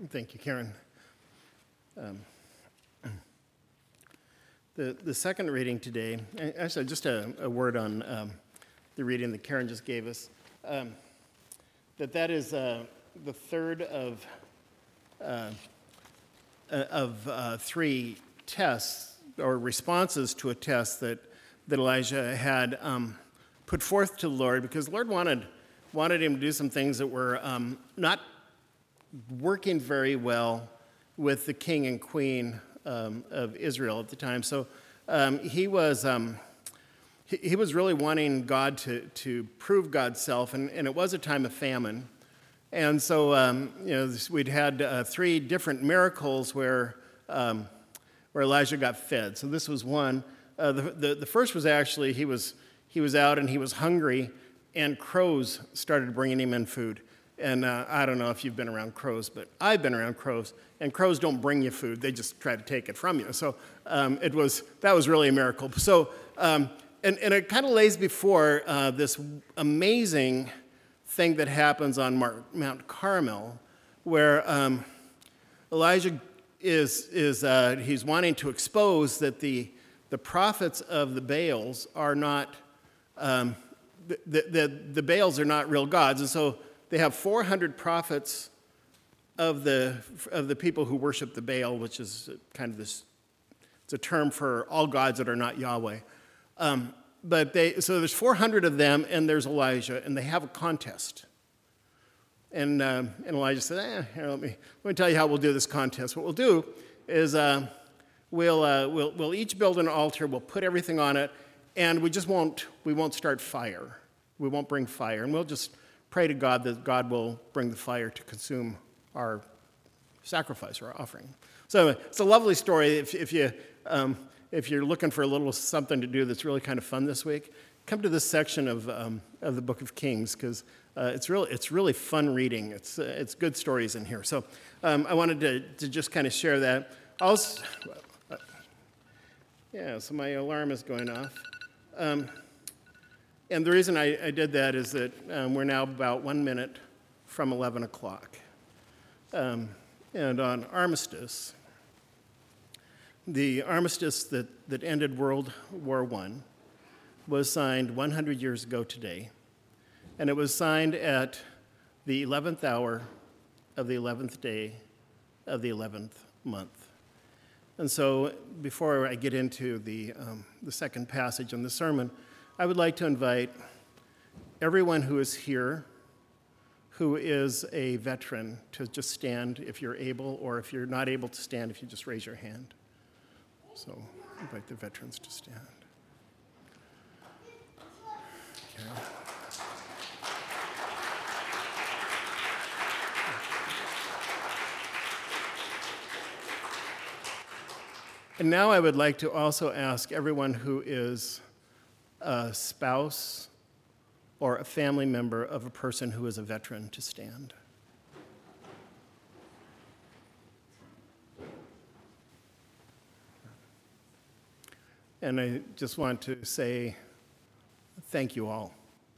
Thank you, Karen. The second reading today, actually just a word on the reading that Karen just gave us, that is the third of three tests or responses to a test that Elijah had put forth to the Lord, because the Lord wanted him to do some things that were not working very well with the king and queen of Israel at the time. So he was really wanting God to prove God's self, and it was a time of famine. And so we'd had three different miracles where Elijah got fed. So this was one. The first was actually he was out and he was hungry, and crows started bringing him in food. And I don't know if you've been around crows, but I've been around crows, and crows don't bring you food; they just try to take it from you. So that was really a miracle. So and it kind of lays before this amazing thing that happens on Mount Carmel, where Elijah he's wanting to expose that the prophets of the Baals are not the Baals are not real gods, and so they have 400 prophets of the people who worship the Baal, which is kind of it's a term for all gods that are not Yahweh. So there's 400 of them, and there's Elijah, and they have a contest. And Elijah said, here, let me tell you how we'll do this contest. What we'll do is we'll each build an altar, we'll put everything on it, and we won't start fire. We won't bring fire, and we'll just pray to God that God will bring the fire to consume our sacrifice or our offering. So it's a lovely story. If you're looking for a little something to do that's really kind of fun this week, come to this section of the Book of Kings, because it's really fun reading. It's good stories in here. So I wanted to just kind of share that. Also, so my alarm is going off. And the reason I did that is that we're now about 1 minute from 11 o'clock. And on Armistice, the armistice that ended World War I was signed 100 years ago today. And it was signed at the 11th hour of the 11th day of the 11th month. And so before I get into the second passage in the sermon, I would like to invite everyone who is here who is a veteran to just stand if you're able, or if you're not able to stand, if you just raise your hand. So invite the veterans to stand. Okay. And now I would like to also ask everyone who is a spouse or a family member of a person who is a veteran to stand. And I just want to say thank you all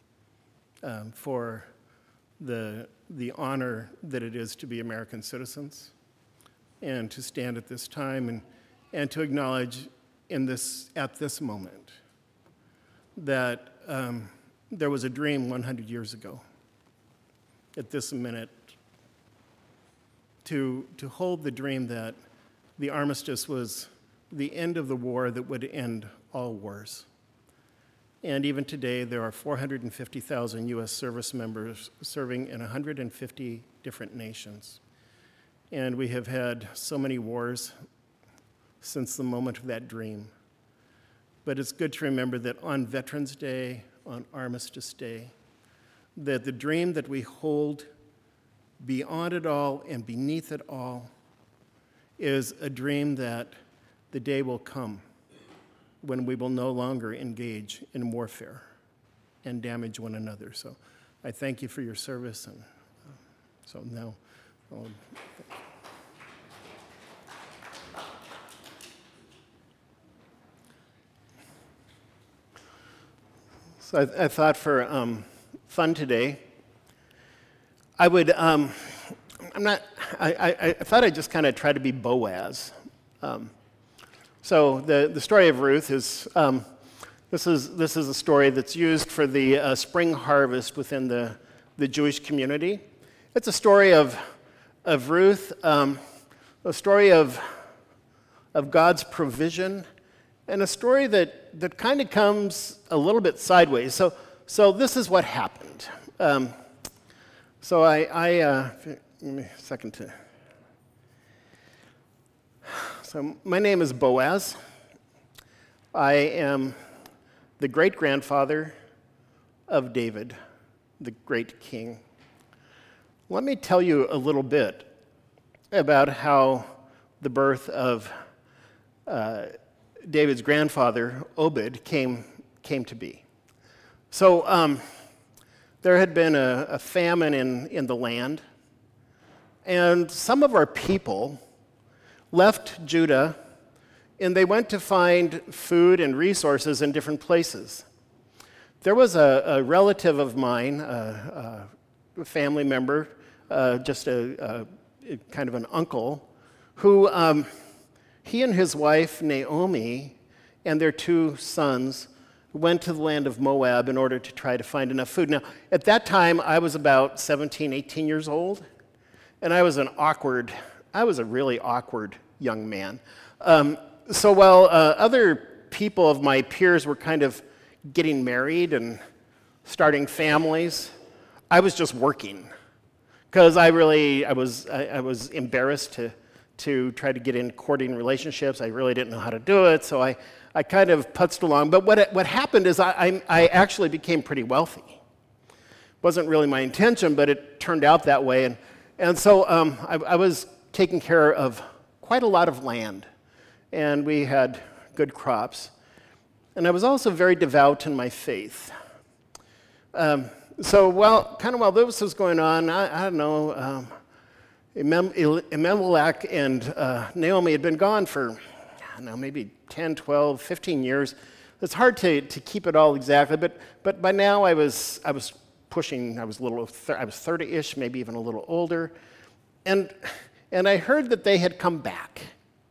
for the honor that it is to be American citizens, and to stand at this time and to acknowledge at this moment that there was a dream 100 years ago, at this minute, to hold the dream that the armistice was the end of the war that would end all wars. And even today, there are 450,000 U.S. service members serving in 150 different nations. And we have had so many wars since the moment of that dream. But it's good to remember that on Veterans Day, on Armistice Day, that the dream that we hold beyond it all and beneath it all is a dream that the day will come when we will no longer engage in warfare and damage one another. So I thank you for your service, and so now So I thought for fun today, I would, I'm not I thought I'd just kind of try to be Boaz. So the story of Ruth is, this is a story that's used for the spring harvest within the Jewish community. It's a story of Ruth, a story of God's provision, and a story that kind of comes a little bit sideways. So this is what happened. Give me a second to. So my name is Boaz. I am the great-grandfather of David, the great king. Let me tell you a little bit about how the birth of David's grandfather, Obed, came to be. So there had been a famine in the land, and some of our people left Judah, and they went to find food and resources in different places. There was a relative of mine, a family member, just a kind of an uncle, who he and his wife, Naomi, and their 2 sons went to the land of Moab in order to try to find enough food. Now, at that time, I was about 17, 18 years old, and I was a really awkward young man. So while other people of my peers were kind of getting married and starting families, I was just working, because I was embarrassed to try to get in courting relationships. I really didn't know how to do it, so I kind of putzed along. But what happened is I actually became pretty wealthy. Wasn't really my intention, but it turned out that way. And so I was taking care of quite a lot of land, and we had good crops. And I was also very devout in my faith. So while this was going on, I don't know, Elimelech and Naomi had been gone for, I don't know, maybe 10, 12, 15 years. It's hard to keep it all exactly, but by now I was pushing, I was 30-ish, maybe even a little older, and I heard that they had come back.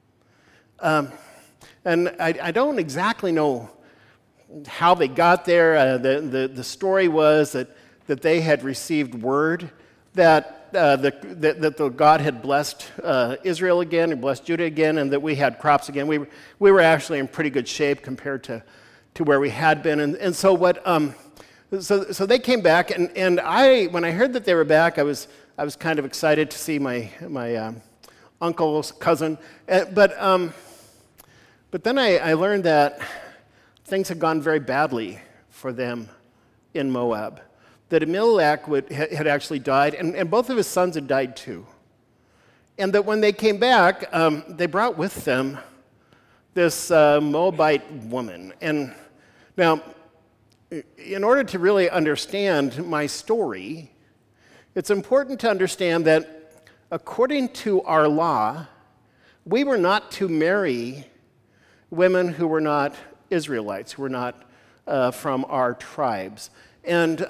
And I don't exactly know how they got there. The story was that they had received word that the God had blessed Israel again and blessed Judah again, and that we had crops again. We were actually in pretty good shape compared to where we had been. And so so they came back, and when I heard that they were back, I was kind of excited to see my uncle's cousin. But then I learned that things had gone very badly for them in Moab. That Elimelech had actually died, and both of his sons had died too. And that when they came back, they brought with them this Moabite woman. And now, in order to really understand my story, it's important to understand that according to our law, we were not to marry women who were not Israelites, who were not from our tribes. And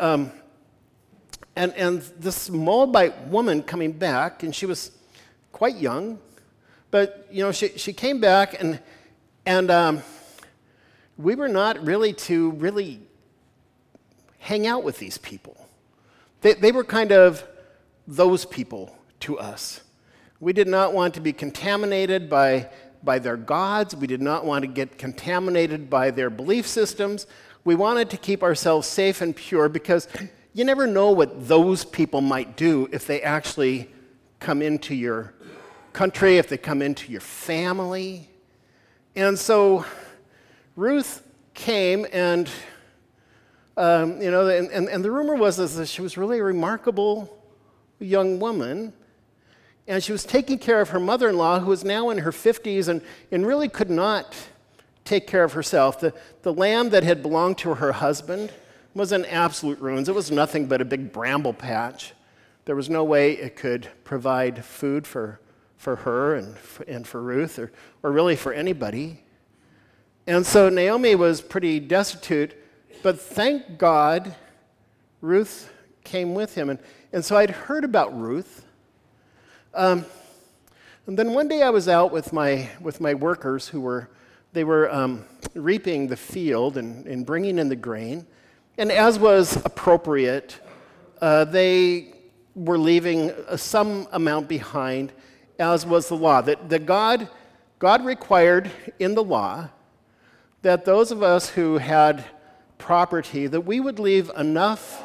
this Moabite woman coming back, and she was quite young, but she came back, and we were not really to hang out with these people. They were kind of those people to us. We did not want to be contaminated by their gods. We did not want to get contaminated by their belief systems. We wanted to keep ourselves safe and pure, because you never know what those people might do if they actually come into your country, if they come into your family. And so Ruth came, and and the rumor was that she was really a remarkable young woman, and she was taking care of her mother-in-law, who was now in her 50s and really could not take care of herself. The land that had belonged to her husband was in absolute ruins. It was nothing but a big bramble patch. There was no way it could provide food for her and for Ruth, or really for anybody. And so Naomi was pretty destitute, but thank God Ruth came with him. And so I'd heard about Ruth. And then one day I was out with my workers who were reaping the field and bringing in the grain. And as was appropriate, they were leaving some amount behind, as was the law. That God required in the law that those of us who had property, that we would leave enough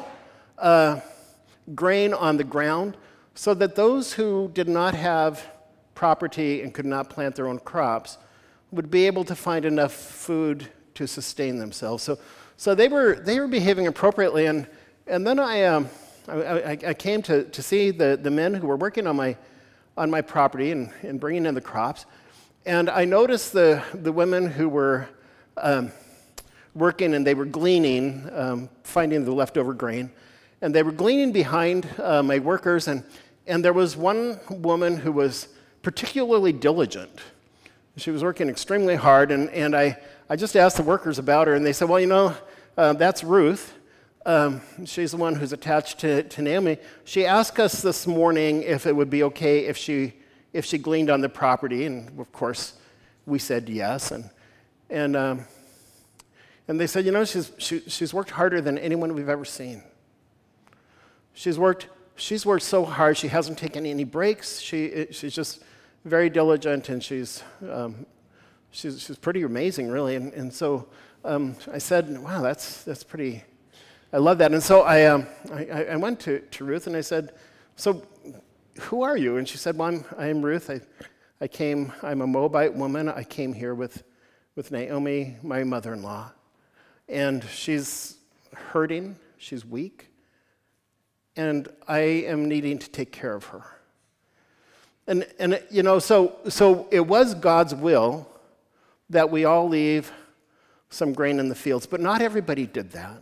grain on the ground so that those who did not have property and could not plant their own crops would be able to find enough food to sustain themselves. So they were behaving appropriately, and then I came to see the men who were working on my property and bringing in the crops, and I noticed the women who were working, and they were gleaning, finding the leftover grain, and they were gleaning behind my workers, and there was one woman who was particularly diligent. She was working extremely hard, and I just asked the workers about her, and they said, well, that's Ruth. She's the one who's attached to Naomi. She asked us this morning if it would be okay if she gleaned on the property, and of course we said yes. And they said, she's worked harder than anyone we've ever seen. She's worked so hard. She hasn't taken any breaks. She's just very diligent, and she's pretty amazing, really. And so I said, wow, that's pretty. I love that. And so I went to Ruth and I said, so who are you? And she said, well, I'm Ruth. I'm a Moabite woman. I came here with Naomi, my mother-in-law. And she's hurting. She's weak. And I am needing to take care of her. And so it was God's will that we all leave some grain in the fields, but not everybody did that.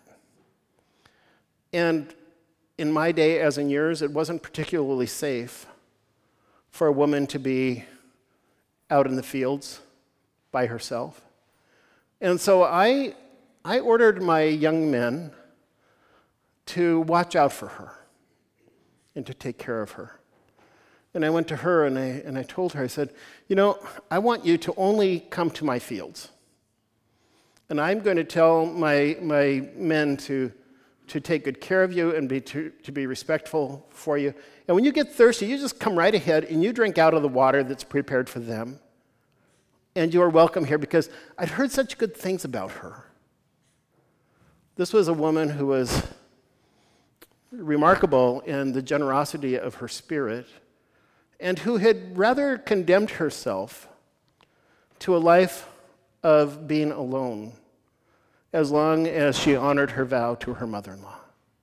And in my day, as in yours, it wasn't particularly safe for a woman to be out in the fields by herself. And so I ordered my young men to watch out for her and to take care of her. And I went to her and I told her, I said, I want you to only come to my fields. And I'm going to tell my men to take good care of you and to be respectful for you. And when you get thirsty, you just come right ahead and you drink out of the water that's prepared for them. And you are welcome here, because I'd heard such good things about her. This was a woman who was remarkable in the generosity of her spirit, and who had rather condemned herself to a life of being alone as long as she honored her vow to her mother-in-law.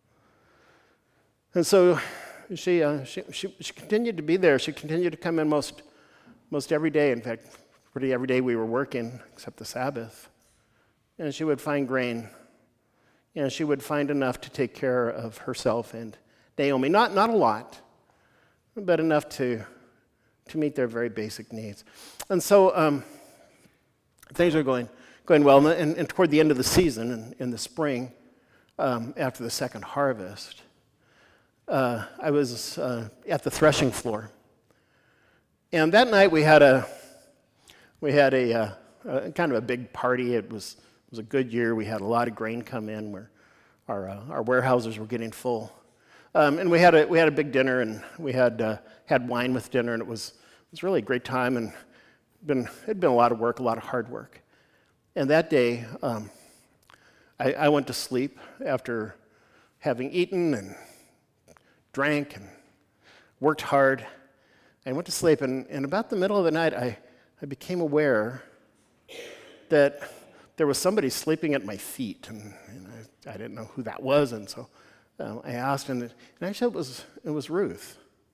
And so she continued to be there. She continued to come in most every day. In fact, pretty every day we were working, except the Sabbath. And she would find grain. And she would find enough to take care of herself and Naomi. Not a lot, but enough to meet their very basic needs. And so things are going well. And toward the end of the season, in the spring, after the second harvest, I was at the threshing floor. And that night we had a kind of a big party. It was a good year. We had a lot of grain come in. Where our warehouses were getting full, and we had a big dinner, and we had wine with dinner, and it was really a great time, and it'd been a lot of work, a lot of hard work. And that day, I went to sleep after having eaten and drank and worked hard. I went to sleep, and about the middle of the night, I became aware that there was somebody sleeping at my feet, and I didn't know who that was, and so I asked, and actually it was Ruth.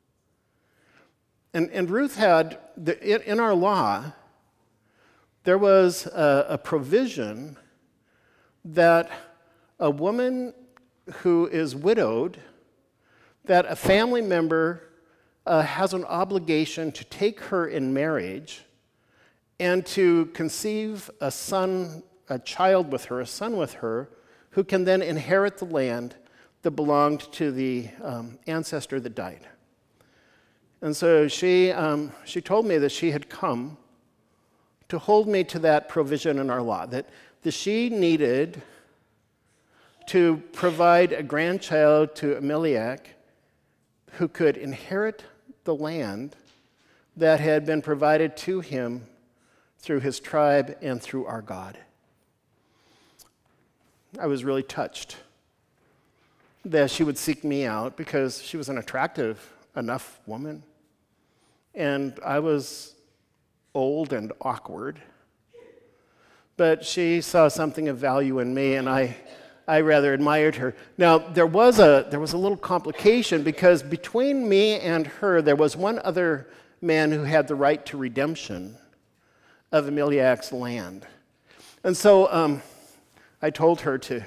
And Ruth had, in our law, there was a provision that a woman who is widowed, that a family member has an obligation to take her in marriage and to conceive a child with her, a son with her, who can then inherit the land that belonged to the ancestor that died. And so she told me that she had come to hold me to that provision in our law, that she needed to provide a grandchild to Elimelech who could inherit the land that had been provided to him through his tribe and through our God. I was really touched that she would seek me out because she was an attractive enough woman. And I was old and awkward. But she saw something of value in me, and I rather admired her. Now, there was a little complication because between me and her, there was one other man who had the right to redemption of Elimelech's land. And so I told her to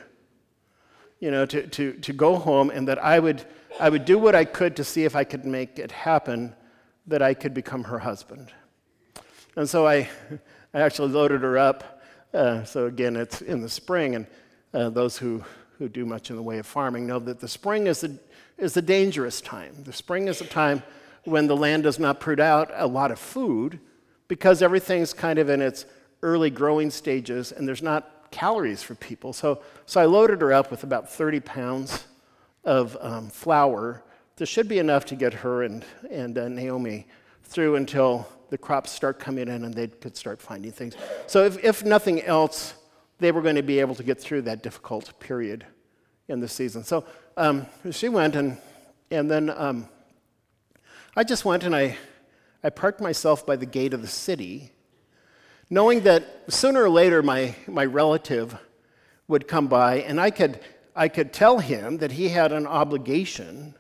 go home, and that I would do what I could to see if I could make it happen, that I could become her husband. And so I actually loaded her up. So again, it's in the spring, and those who do much in the way of farming know that the spring is a dangerous time. The spring is a time when the land does not put out a lot of food because everything's kind of in its early growing stages, and there's not calories for people. So I loaded her up with about 30 pounds of flour. There should be enough to get her and Naomi through until the crops start coming in and they could start finding things. So if nothing else, they were going to be able to get through that difficult period in the season. So she went, and then I just went and I parked myself by the gate of the city, knowing that sooner or later my relative would come by, and I could tell him that he had an obligation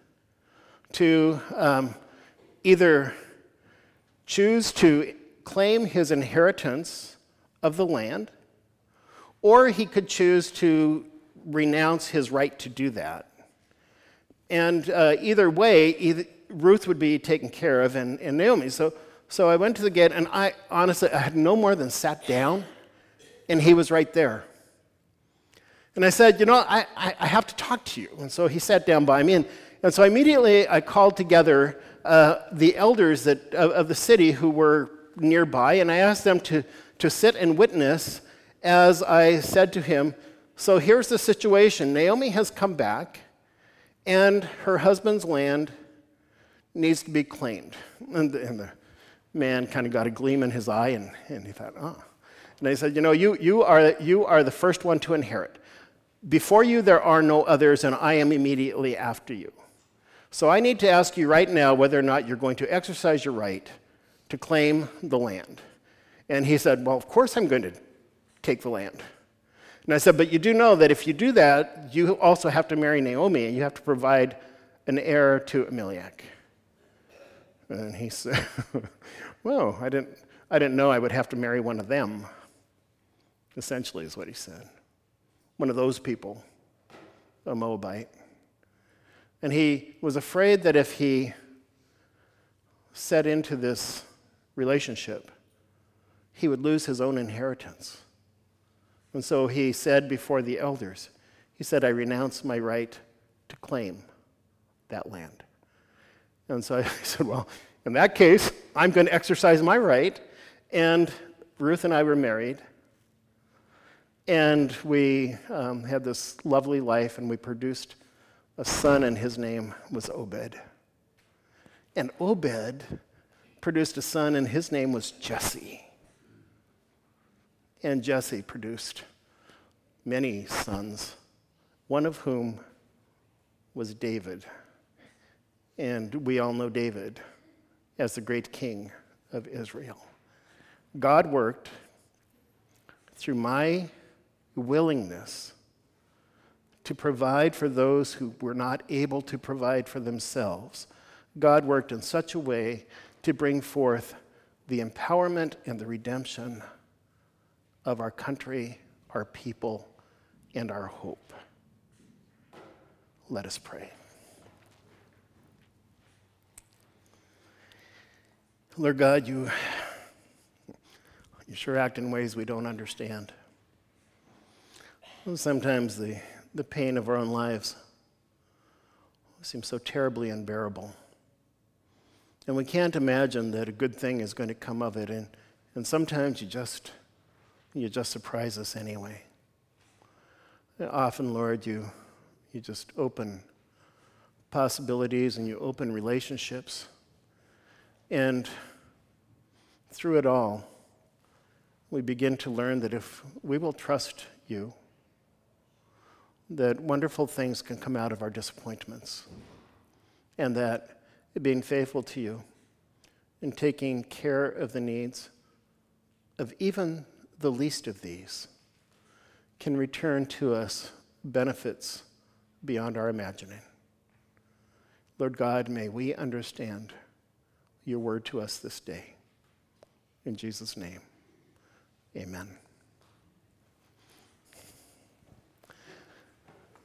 to either choose to claim his inheritance of the land, or he could choose to renounce his right to do that. And either way, Ruth would be taken care of, and Naomi. So I went to the gate, and I had no more than sat down, and he was right there. And I said, I have to talk to you. And so he sat down by me, and so immediately I called together the elders of the city who were nearby, and I asked them to sit and witness as I said to him, so here's the situation. Naomi has come back, and her husband's land needs to be claimed. And the man kind of got a gleam in his eye, and he thought, oh. And I said, you are the first one to inherit. Before you, there are no others, and I am immediately after you. So I need to ask you right now whether or not you're going to exercise your right to claim the land. And he said, well, of course I'm going to take the land. And I said, but you do know that if you do that, you also have to marry Naomi, and you have to provide an heir to Elimelech. And he said, well, I didn't know I would have to marry one of them, essentially is what he said. One of those people, a Moabite. And he was afraid that if he set into this relationship, he would lose his own inheritance. And so he said before the elders, he said, I renounce my right to claim that land. And so I said, well, in that case, I'm going to exercise my right. And Ruth and I were married. And we had this lovely life, and we produced a son, and his name was Obed. And Obed produced a son, and his name was Jesse. And Jesse produced many sons, one of whom was David. And we all know David as the great king of Israel. God worked through my willingness to provide for those who were not able to provide for themselves. God worked in such a way to bring forth the empowerment and the redemption of our country, our people, and our hope. Let us pray. Lord God, you sure act in ways we don't understand. Sometimes the pain of our own lives seems so terribly unbearable. And we can't imagine that a good thing is going to come of it. And sometimes you just surprise us anyway. Often, Lord, you just open possibilities and you open relationships. And through it all, we begin to learn that if we will trust you, that wonderful things can come out of our disappointments. And that being faithful to you and taking care of the needs of even the least of these can return to us benefits beyond our imagining. Lord God, may we understand your word to us this day. In Jesus' name, amen.